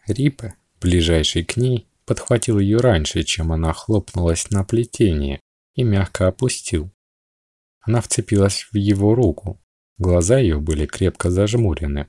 Рипа, ближайший к ней, подхватил ее раньше, чем она хлопнулась на плетение, и мягко опустил. Она вцепилась в его руку. Глаза ее были крепко зажмурены.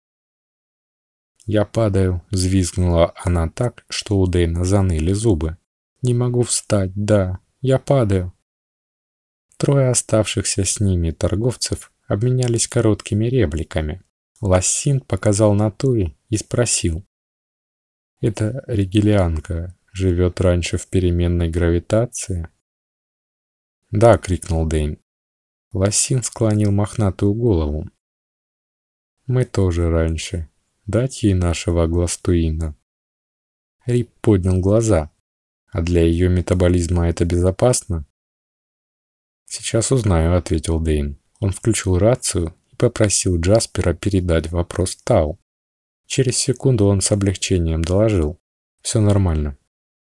«Я падаю», — взвизгнула она так, что у Дэйна заныли зубы. «Не могу встать, да, я падаю». Трое оставшихся с ними торговцев обменялись короткими репликами. Лассин показал на Туи и спросил. «Эта ригелианка живет раньше в переменной гравитации?» «Да», — крикнул Дэйн. Лассин склонил мохнатую голову. «Мы тоже раньше. Дать ей нашего Гластуина?» Рип поднял глаза. «А для ее метаболизма это безопасно?» «Сейчас узнаю», — ответил Дэйн. Он включил рацию и попросил Джаспера передать вопрос Тау. Через секунду он с облегчением доложил. «Все нормально».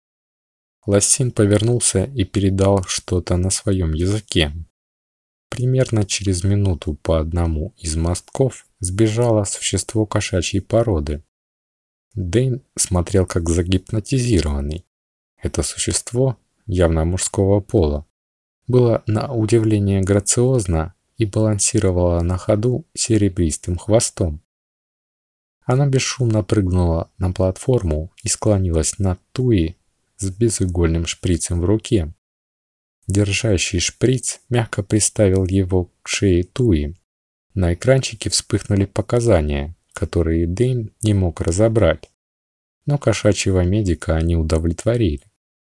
Лассин повернулся и передал что-то на своем языке. Примерно через минуту по одному из мостков сбежало существо кошачьей породы. Дэйн смотрел как загипнотизированный. Это существо, явно мужского пола, было на удивление грациозно и балансировало на ходу серебристым хвостом. Она бесшумно прыгнула на платформу и склонилась над Туи с безугольным шприцем в руке. Держащий шприц мягко приставил его к шее Туи. На экранчике вспыхнули показания, которые Дэйн не мог разобрать, но кошачьего медика они удовлетворили.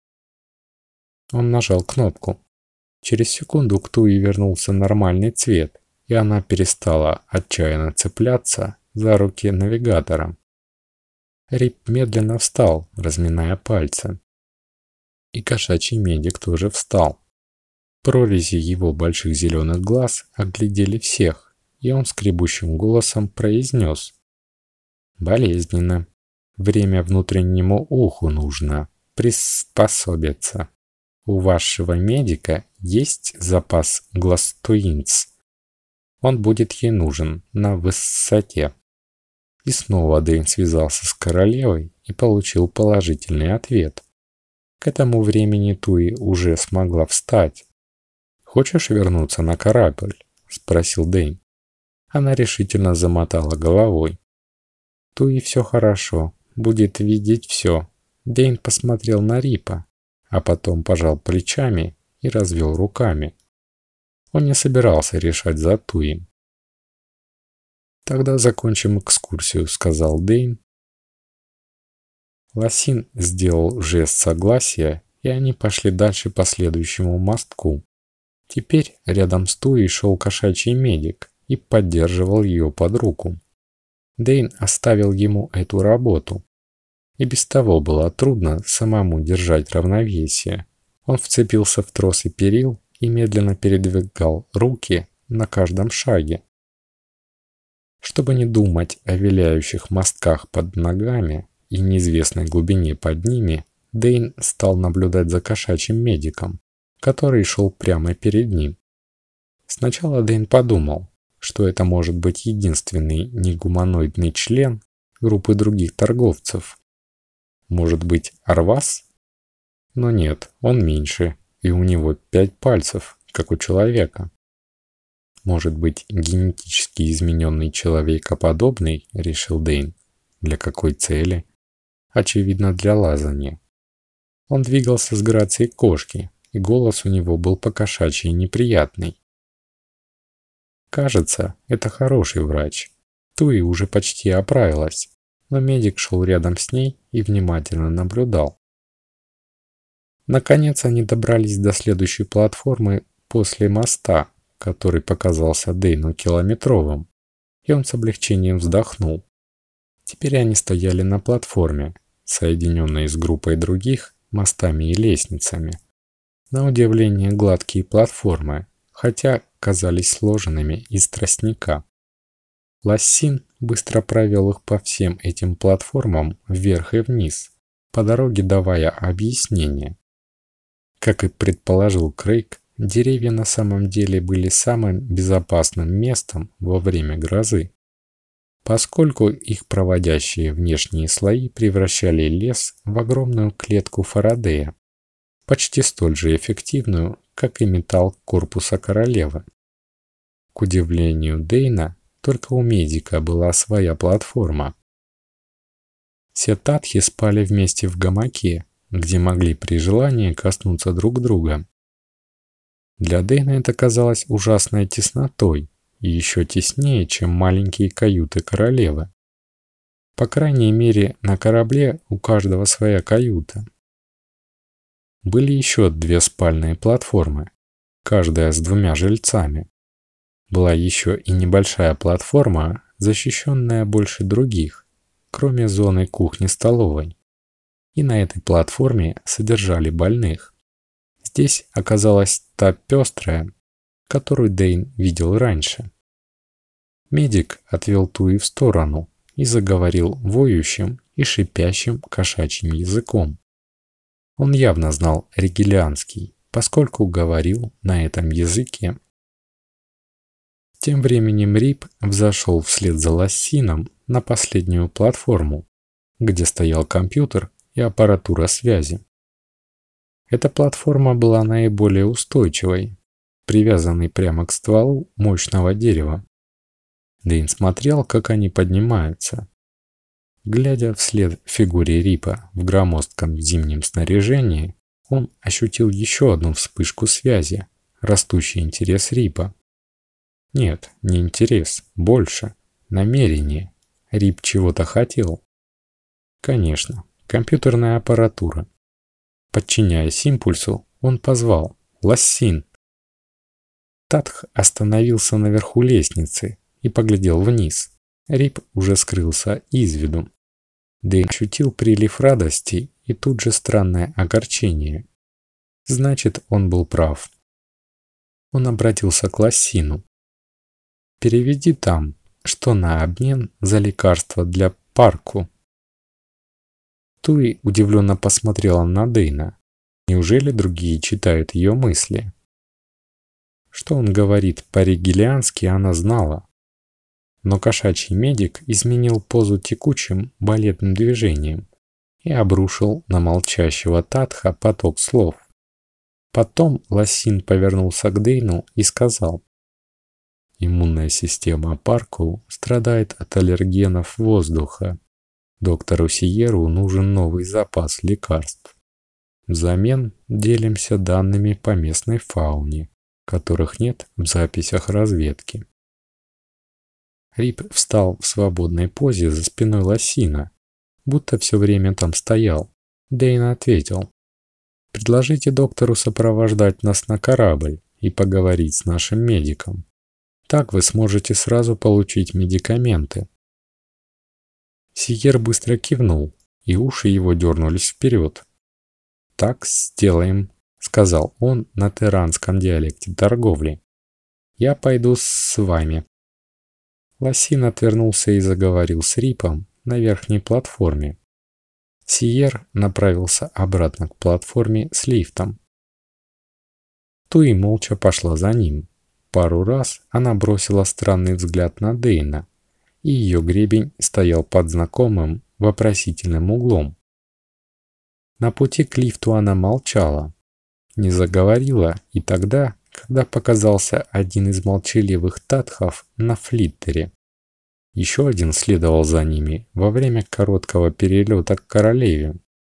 Он нажал кнопку. Через секунду к Туи вернулся нормальный цвет, и она перестала отчаянно цепляться за руки навигатора. Рип медленно встал, разминая пальцы. И кошачий медик тоже встал. Прорези его больших зеленых глаз оглядели всех, и он скребущим голосом произнес. «Болезненно. Время внутреннему уху нужно приспособиться. У вашего медика есть запас Гластуинц. Он будет ей нужен на высоте». И снова Дэйн связался с королевой и получил положительный ответ. К этому времени Туи уже смогла встать. «Хочешь вернуться на корабль?» – спросил Дэйн. Она решительно замотала головой. «Туи все хорошо, будет видеть все». Дэйн посмотрел на Рипа, а потом пожал плечами и развел руками. Он не собирался решать за Туи. «Тогда закончим экскурсию», — сказал Дэйн. Лассин сделал жест согласия, и они пошли дальше по следующему мостку. Теперь рядом с Туей шел кошачий медик и поддерживал ее под руку. Дэйн оставил ему эту работу. И без того было трудно самому держать равновесие. Он вцепился в тросы перил и медленно передвигал руки на каждом шаге. Чтобы не думать о виляющих мостках под ногами и неизвестной глубине под ними, Дэйн стал наблюдать за кошачьим медиком, который шел прямо перед ним. Сначала Дэйн подумал, что это может быть единственный негуманоидный член группы других торговцев. Может быть, Арвас? Но нет, он меньше, и у него 5 пальцев, как у человека. Может быть, генетически измененный человекоподобный, решил Дэйн. Для какой цели? Очевидно, для лазания. Он двигался с грацией кошки, и голос у него был по-кошачьи неприятный. Кажется, это хороший врач. Туи уже почти оправилась, но медик шел рядом с ней и внимательно наблюдал. Наконец они добрались до следующей платформы после моста, который показался Дэйну километровым, и он с облегчением вздохнул. Теперь они стояли на платформе, соединенной с группой других мостами и лестницами. На удивление гладкие платформы, хотя казались сложенными из тростника. Лассин быстро провел их по всем этим платформам вверх и вниз, по дороге давая объяснение. Как и предположил Крейг, деревья на самом деле были самым безопасным местом во время грозы. поскольку их проводящие внешние слои превращали лес в огромную клетку Фарадея, почти столь же эффективную, как и металл корпуса королевы. К удивлению Дейна, только у медика была своя платформа. Все татхи спали вместе в гамаке, где могли при желании коснуться друг друга. Для Дейна это казалось ужасной теснотой, и еще теснее, чем маленькие каюты королевы. По крайней мере, на корабле у каждого своя каюта. Были еще 2 спальные платформы, каждая с 2 жильцами. Была еще и небольшая платформа, защищенная больше других, кроме зоны кухни-столовой. И на этой платформе содержали больных. Здесь оказалась та пестрая, которую Дейн видел раньше. Медик отвел Туи в сторону и заговорил воющим и шипящим кошачьим языком. Он явно знал ригелианский, поскольку говорил на этом языке. Тем временем Рип взошел вслед за Лассином на последнюю платформу, где стоял компьютер и аппаратура связи. Эта платформа была наиболее устойчивой, привязанной прямо к стволу мощного дерева. Дейн смотрел, как они поднимаются. Глядя вслед фигуре Рипа в громоздком зимнем снаряжении, он ощутил еще одну вспышку связи, растущий интерес Рипа. Нет, не интерес, больше. Намерение. Рип чего-то хотел. Конечно, компьютерная аппаратура. Подчиняясь импульсу, он позвал «Лассин». Татх остановился наверху лестницы и поглядел вниз. Рип уже скрылся из виду. Дэйн ощутил прилив радости и тут же странное огорчение. Значит, он был прав. Он обратился к Лассину. «Переведи там, что на обмен за лекарство для Парку». Туи удивленно посмотрела на Дейна. Неужели другие читают ее мысли? Что он говорит по-ригелиански, она знала. Но кошачий медик изменил позу текучим балетным движением и обрушил на молчащего Татха поток слов. Потом Лассин повернулся к Дейну и сказал: «Иммунная система Парку страдает от аллергенов воздуха. Доктору Сиеру нужен новый запас лекарств. Взамен делимся данными по местной фауне, которых нет в записях разведки». Рип встал в свободной позе за спиной Лассина, будто все время там стоял. Дейн ответил: «Предложите доктору сопровождать нас на корабль и поговорить с нашим медиком. Так вы сможете сразу получить медикаменты». Сиер быстро кивнул, и уши его дернулись вперед. «Так сделаем», — сказал он на терранском диалекте торговли. «Я пойду с вами». Лассин отвернулся и заговорил с Рипом на верхней платформе. Сиер направился обратно к платформе с лифтом. Туи молча пошла за ним. Пару раз она бросила странный взгляд на Дейна, и ее гребень стоял под знакомым вопросительным углом. На пути к лифту она молчала, не заговорила и тогда, когда показался один из молчаливых татхов на флиттере. Еще один следовал за ними во время короткого перелета к королеве.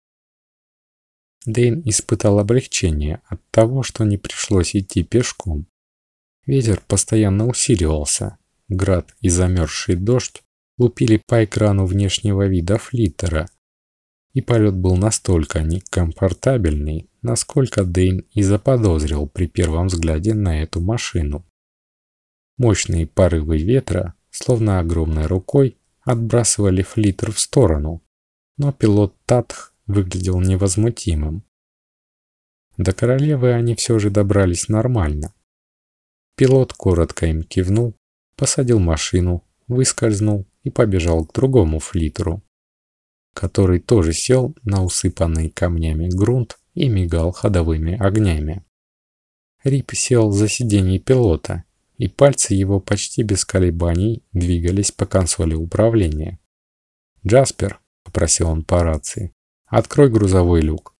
Дейн испытал облегчение от того, что не пришлось идти пешком. Ветер постоянно усиливался, град и замерзший дождь лупили по экрану внешнего вида флиттера, и полет был настолько некомфортабельный, насколько Дейн и заподозрил при первом взгляде на эту машину. Мощные порывы ветра, словно огромной рукой, отбрасывали флиттер в сторону, но пилот Татх выглядел невозмутимым. До королевы они все же добрались нормально. Пилот коротко им кивнул, посадил машину, выскользнул и побежал к другому флиттеру, который тоже сел на усыпанный камнями грунт и мигал ходовыми огнями. Рип сел за сиденье пилота и пальцы его почти без колебаний двигались по консоли управления. «Джаспер», — попросил он по рации, — «открой грузовой люк».